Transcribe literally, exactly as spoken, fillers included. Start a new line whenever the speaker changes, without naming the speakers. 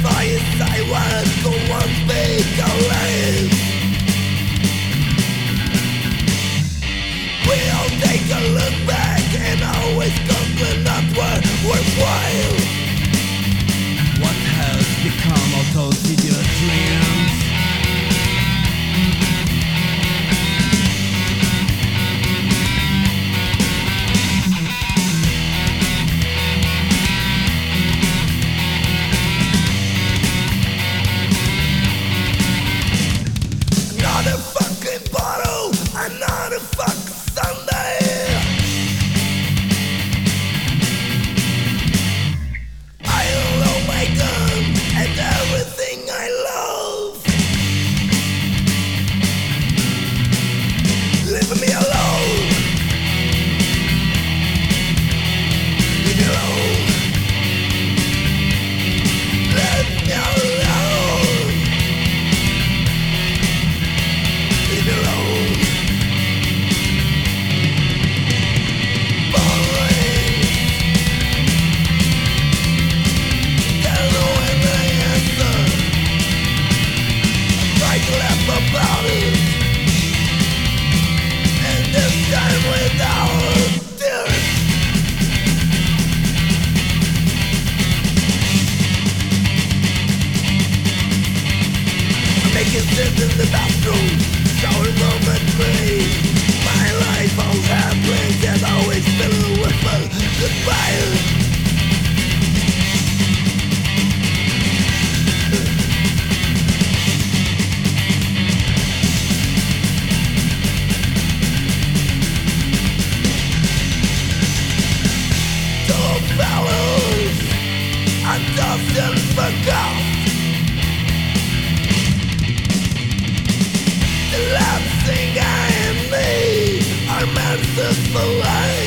Fire silence, the one speak alive. We'll take a look back and always conclude not what worthwhile.
What has become of those idiot dreams?
Another fucking bottle, another fucking Sunday. I unload my gun and everything I love. Leave me alone. Leave me alone. Let me alone. Leave me alone. Boring. Don't know any answer. I try to laugh about it, and this time without tears. I'm making sense in the bathroom, shower moment free. My life all happens and always filled with a goodbye. Two fellows, I just didn't forgot. The last thing I am me are meant to survive.